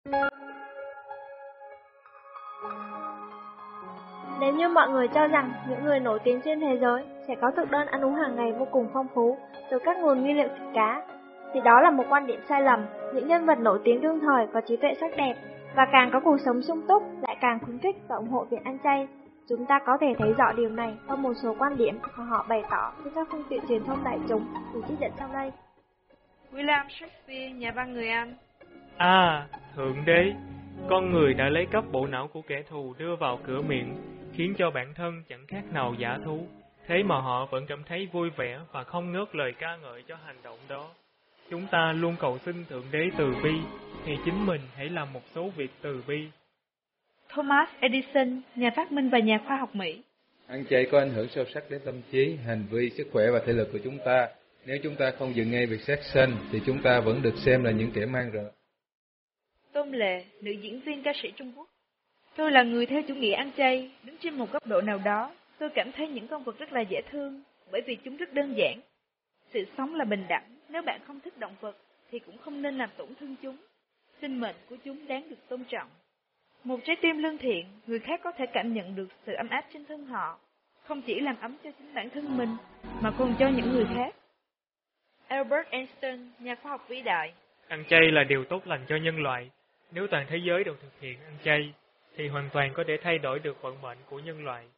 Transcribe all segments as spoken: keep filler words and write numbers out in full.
Nếu như mọi người cho rằng những người nổi tiếng trên thế giới sẽ có thực đơn ăn uống hàng ngày vô cùng phong phú từ các nguồn nguyên liệu thịt cá, thì đó là một quan điểm sai lầm. Những nhân vật nổi tiếng đương thời có trí tuệ sắc đẹp và càng có cuộc sống sung túc lại càng khuyến khích và ủng hộ việc ăn chay. Chúng ta có thể thấy rõ điều này qua một số quan điểm mà họ bày tỏ trên các phương tiện truyền thông đại chúng, từ trích dẫn sau đây. William Shakespeare, nhà văn người Anh. À, Thượng Đế, con người đã lấy cắp bộ não của kẻ thù đưa vào cửa miệng, khiến cho bản thân chẳng khác nào dã thú. Thế mà họ vẫn cảm thấy vui vẻ và không ngớt lời ca ngợi cho hành động đó. Chúng ta luôn cầu xin Thượng Đế từ bi, thì chính mình hãy làm một số việc từ bi. Thomas Edison, nhà phát minh và nhà khoa học Mỹ. Ăn chay có ảnh hưởng sâu sắc đến tâm trí, hành vi, sức khỏe và thể lực của chúng ta. Nếu chúng ta không dừng ngay việc sát sanh, thì chúng ta vẫn được xem là những kẻ mang rợ. Tôn Lệ, nữ diễn viên ca sĩ Trung Quốc. Tôi là người theo chủ nghĩa ăn chay, đứng trên một góc độ nào đó, tôi cảm thấy những con vật rất là dễ thương, bởi vì chúng rất đơn giản. Sự sống là bình đẳng, nếu bạn không thích động vật, thì cũng không nên làm tổn thương chúng. Sinh mệnh của chúng đáng được tôn trọng. Một trái tim lương thiện, người khác có thể cảm nhận được sự ấm áp trên thân họ, không chỉ làm ấm cho chính bản thân mình, mà còn cho những người khác. Albert Einstein, nhà khoa học vĩ đại. Ăn chay là điều tốt lành cho nhân loại. Nếu toàn thế giới đều thực hiện ăn chay, thì hoàn toàn có thể thay đổi được vận mệnh của nhân loại.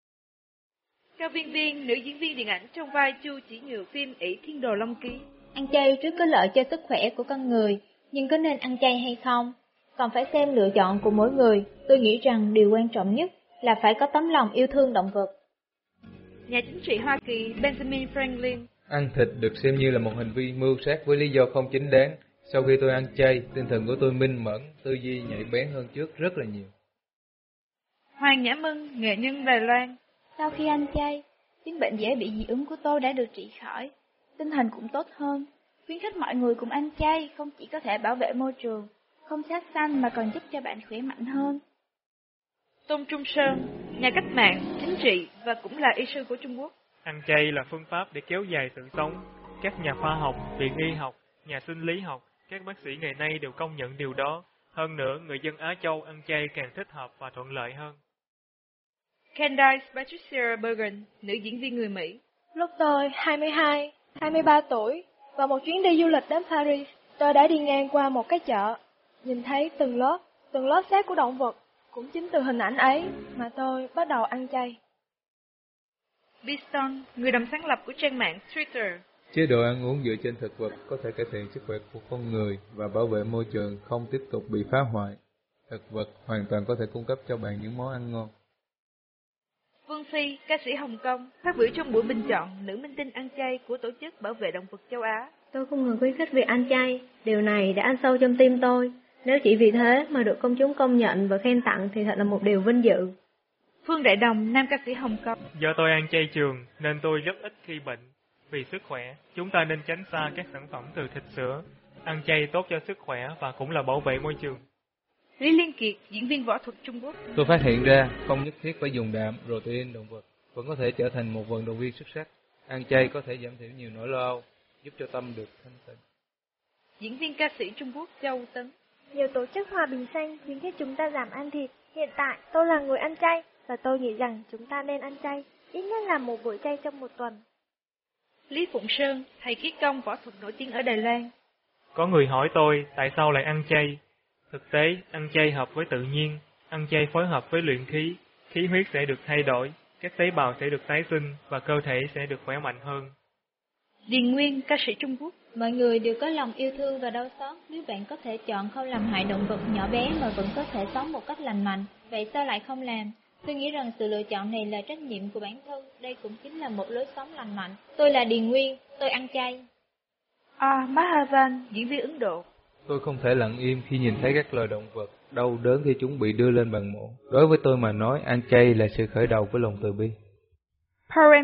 Cao Viên Viên, nữ diễn viên điện ảnh trong vai Chu Chỉ Nhược phim ỷ Thiên Đồ Long Ký. Ăn chay rất có lợi cho sức khỏe của con người, nhưng có nên ăn chay hay không? Còn phải xem lựa chọn của mỗi người. Tôi nghĩ rằng điều quan trọng nhất là phải có tấm lòng yêu thương động vật. Nhà chính trị Hoa Kỳ Benjamin Franklin. Ăn thịt được xem như là một hành vi mưu sát với lý do không chính đáng. Sau khi tôi ăn chay, tinh thần của tôi minh mẫn, tư duy nhạy bén hơn trước rất là nhiều. Hoàng Nhã Mân, nghệ nhân Đài Loan. Sau khi ăn chay, chứng bệnh dễ bị dị ứng của tôi đã được trị khỏi, tinh thần cũng tốt hơn. Khuyến khích mọi người cùng ăn chay không chỉ có thể bảo vệ môi trường, không sát sanh mà còn giúp cho bạn khỏe mạnh hơn. Tôn Trung Sơn, nhà cách mạng, chính trị và cũng là y sư của Trung Quốc. Ăn chay là phương pháp để kéo dài sự sống. Các nhà khoa học, viện y học, nhà sinh lý học, các bác sĩ ngày nay đều công nhận điều đó. Hơn nữa, người dân Á Châu ăn chay càng thích hợp và thuận lợi hơn. Candice Patricia Bergen, nữ diễn viên người Mỹ. Lúc tôi hai mươi hai, hai mươi ba tuổi, và một chuyến đi du lịch đến Paris, tôi đã đi ngang qua một cái chợ, nhìn thấy từng lớp, từng lớp xác của động vật. Cũng chính từ hình ảnh ấy mà tôi bắt đầu ăn chay. Biston, người đồng sáng lập của trang mạng Twitter. Chế độ ăn uống dựa trên thực vật có thể cải thiện sức khỏe của con người và bảo vệ môi trường không tiếp tục bị phá hoại. Thực vật hoàn toàn có thể cung cấp cho bạn những món ăn ngon. Vương Phi, ca sĩ Hồng Kông, phát biểu trong buổi bình chọn nữ minh tinh ăn chay của Tổ chức Bảo vệ Động vật Châu Á. Tôi không ngừng khuyến khích việc ăn chay, điều này đã ăn sâu trong tim tôi. Nếu chỉ vì thế mà được công chúng công nhận và khen tặng thì thật là một điều vinh dự. Phương Đại Đồng, nam ca sĩ Hồng Kông. Do tôi ăn chay trường nên tôi rất ít khi bệnh. Vì sức khỏe, chúng ta nên tránh xa các sản phẩm từ thịt sữa. Ăn chay tốt cho sức khỏe và cũng là bảo vệ môi trường. Lý Liên Kiệt, diễn viên võ thuật Trung Quốc. Tôi phát hiện ra không nhất thiết phải dùng đạm, protein động vật, vẫn có thể trở thành một vận động viên xuất sắc. Ăn chay có thể giảm thiểu nhiều nỗi lo âu, giúp cho tâm được thanh tịnh. Diễn viên ca sĩ Trung Quốc Châu Tấn. Nhiều tổ chức hòa bình xanh khuyến khích chúng ta giảm ăn thịt. Hiện tại tôi là người ăn chay và tôi nghĩ rằng chúng ta nên ăn chay, ít nhất là một buổi chay trong một tuần. Lý Phụng Sơn, thầy khí công võ thuật nổi tiếng ở Đài Loan. Có người hỏi tôi tại sao lại ăn chay. Thực tế, ăn chay hợp với tự nhiên, ăn chay phối hợp với luyện khí, khí huyết sẽ được thay đổi, các tế bào sẽ được tái sinh và cơ thể sẽ được khỏe mạnh hơn. Điền Nguyên, ca sĩ Trung Quốc. Mọi người đều có lòng yêu thương và đau xót. Nếu bạn có thể chọn không làm hại động vật nhỏ bé mà vẫn có thể sống một cách lành mạnh, vậy sao lại không làm? Tôi nghĩ rằng sự lựa chọn này là trách nhiệm của bản thân. Đây cũng chính là một lối sống lành mạnh. Tôi là Điền Nguyên, tôi ăn chay. À, Mahavan, diễn viên Ấn Độ. Tôi không thể lặng im khi nhìn thấy các loài động vật đau đớn khi chúng bị đưa lên bàn mổ. Đối với tôi mà nói, ăn chay là sự khởi đầu của lòng từ bi. Parent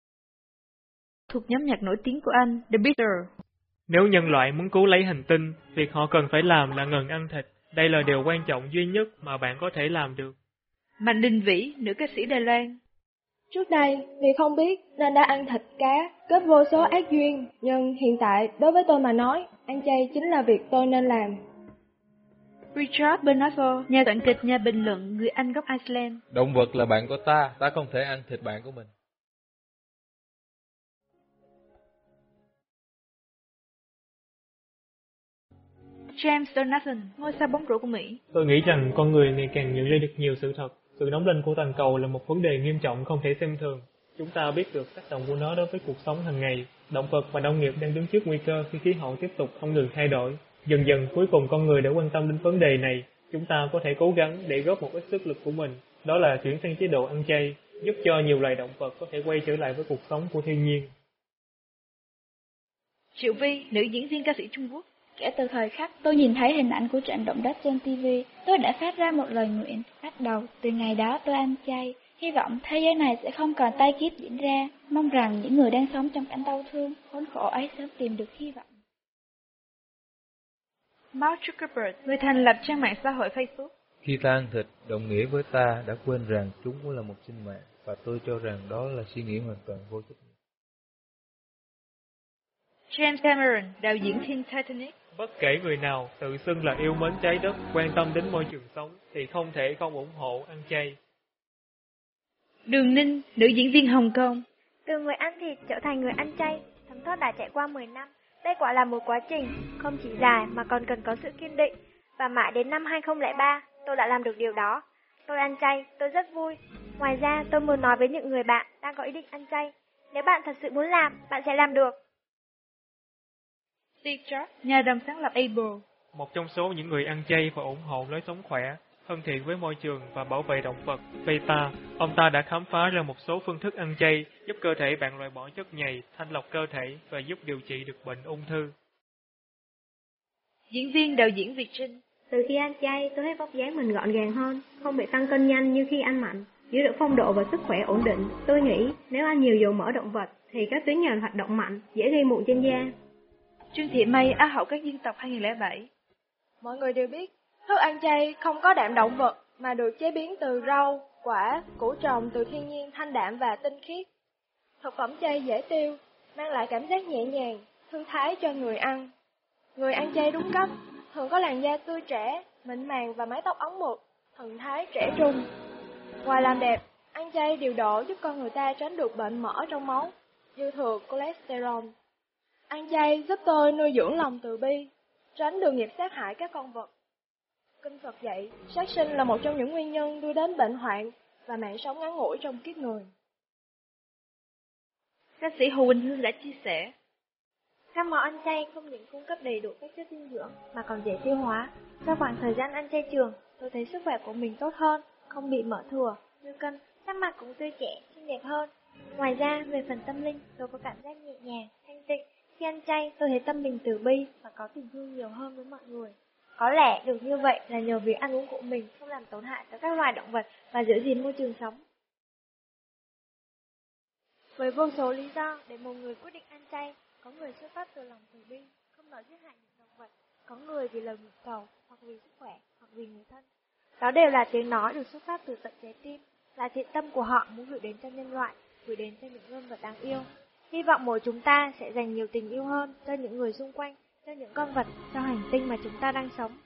thuộc nhóm nhạc nổi tiếng của Anh, The Beatles. Nếu nhân loại muốn cứu lấy hành tinh, việc họ cần phải làm là ngừng ăn thịt. Đây là điều quan trọng duy nhất mà bạn có thể làm được. Mạnh Đình Vĩ, nữ ca sĩ Đài Loan. Trước đây, vì không biết nên đã ăn thịt cá, kết vô số ác duyên, nhưng hiện tại đối với tôi mà nói, ăn chay chính là việc tôi nên làm. Richard Bernard, nhà soạn kịch, nhà bình luận, người Anh gốc Iceland. Động vật là bạn của ta, ta không thể ăn thịt bạn của mình. James Donaldson, ngôi sao bóng rổ của Mỹ. Tôi nghĩ rằng con người ngày càng nhận ra được nhiều sự thật. Sự nóng lên của toàn cầu là một vấn đề nghiêm trọng không thể xem thường. Chúng ta biết được tác động của nó đối với cuộc sống hàng ngày. Động vật và nông nghiệp đang đứng trước nguy cơ khi khí hậu tiếp tục không ngừng thay đổi. Dần dần cuối cùng con người đã quan tâm đến vấn đề này. Chúng ta có thể cố gắng để góp một ít sức lực của mình. Đó là chuyển sang chế độ ăn chay, giúp cho nhiều loài động vật có thể quay trở lại với cuộc sống của thiên nhiên. Triệu Vi, nữ diễn viên ca sĩ Trung Quốc. Kể từ thời khắc tôi nhìn thấy hình ảnh của trận động đất trên ti vi, tôi đã phát ra một lời nguyện. Bắt đầu từ ngày đó tôi ăn chay, hy vọng thế giới này sẽ không còn tai kiếp diễn ra. Mong rằng những người đang sống trong cảnh đau thương, khốn khổ ấy sớm tìm được hy vọng. Mark Zuckerberg, người thành lập trang mạng xã hội Facebook. Khi ta ăn thịt, đồng nghĩa với ta đã quên rằng chúng cũng là một sinh mạng, và tôi cho rằng đó là suy nghĩ hoàn toàn vô trách nhiệm. James Cameron, đạo diễn phim Titanic. Bất kể người nào tự xưng là yêu mến trái đất, quan tâm đến môi trường sống thì không thể không ủng hộ ăn chay. Đường Ninh, nữ diễn viên Hồng Kông. Từ người ăn thịt trở thành người ăn chay, thấm thoát đã trải qua mười năm. Đây quả là một quá trình, không chỉ dài mà còn cần có sự kiên định. Và mãi đến năm hai không không ba, tôi đã làm được điều đó. Tôi ăn chay, tôi rất vui. Ngoài ra, tôi muốn nói với những người bạn đang có ý định ăn chay. Nếu bạn thật sự muốn làm, bạn sẽ làm được. Steve Jobs, nhà đồng sáng lập Apple. Một trong số những người ăn chay và ủng hộ lối sống khỏe, thân thiện với môi trường và bảo vệ động vật, Beta, ông ta đã khám phá ra một số phương thức ăn chay giúp cơ thể bạn loại bỏ chất nhầy, thanh lọc cơ thể và giúp điều trị được bệnh ung thư. Diễn viên, đạo diễn Việt Trinh. Từ khi ăn chay, tôi thấy vóc dáng mình gọn gàng hơn, không bị tăng cân nhanh như khi ăn mặn, giữ được phong độ và sức khỏe ổn định. Tôi nghĩ nếu ăn nhiều dầu mỡ động vật thì các tuyến nhờn hoạt động mạnh, dễ gây mụn trên da. Trương Thị May, Á hậu các dân tộc hai không không bảy. Mọi người đều biết, thức ăn chay không có đạm động vật mà được chế biến từ rau, quả, củ trồng từ thiên nhiên thanh đạm và tinh khiết. Thực phẩm chay dễ tiêu, mang lại cảm giác nhẹ nhàng, thư thái cho người ăn. Người ăn chay đúng cách, thường có làn da tươi trẻ, mịn màng và mái tóc óng mượt, thần thái trẻ trung. Ngoài làm đẹp, ăn chay điều độ giúp con người ta tránh được bệnh mỡ trong máu, dư thừa cholesterol. Ăn chay giúp tôi nuôi dưỡng lòng từ bi, tránh được nghiệp sát hại các con vật. Kinh Phật dạy, sát sinh là một trong những nguyên nhân đưa đến bệnh hoạn và mạng sống ngắn ngủi trong kiếp người. Ca sĩ Hồ Quỳnh Hương đã chia sẻ, các món ăn chay không những cung cấp đầy đủ các chất dinh dưỡng mà còn dễ tiêu hóa. Sau khoảng thời gian ăn chay trường, tôi thấy sức khỏe của mình tốt hơn, không bị mỡ thừa, như cân, sắc mặt cũng tươi trẻ, xinh đẹp hơn. Ngoài ra, về phần tâm linh, tôi có cảm giác nhẹ nhàng, thanh tịnh. Khi ăn chay, tôi thấy tâm mình từ bi và có tình thương nhiều hơn với mọi người. Có lẽ được như vậy là nhờ việc ăn uống của mình không làm tổn hại tới các loài động vật và giữ gìn môi trường sống. Với vô số lý do để một người quyết định ăn chay, có người xuất phát từ lòng từ bi, không nỡ giết hại những động vật, có người vì lời nguyện cầu, hoặc vì sức khỏe, hoặc vì người thân. Đó đều là tiếng nói được xuất phát từ tận trái tim, là thiện tâm của họ muốn gửi đến cho nhân loại, gửi đến cho những nhân vật đáng yêu. Hy vọng mỗi chúng ta sẽ dành nhiều tình yêu hơn cho những người xung quanh, cho những con vật, cho hành tinh mà chúng ta đang sống.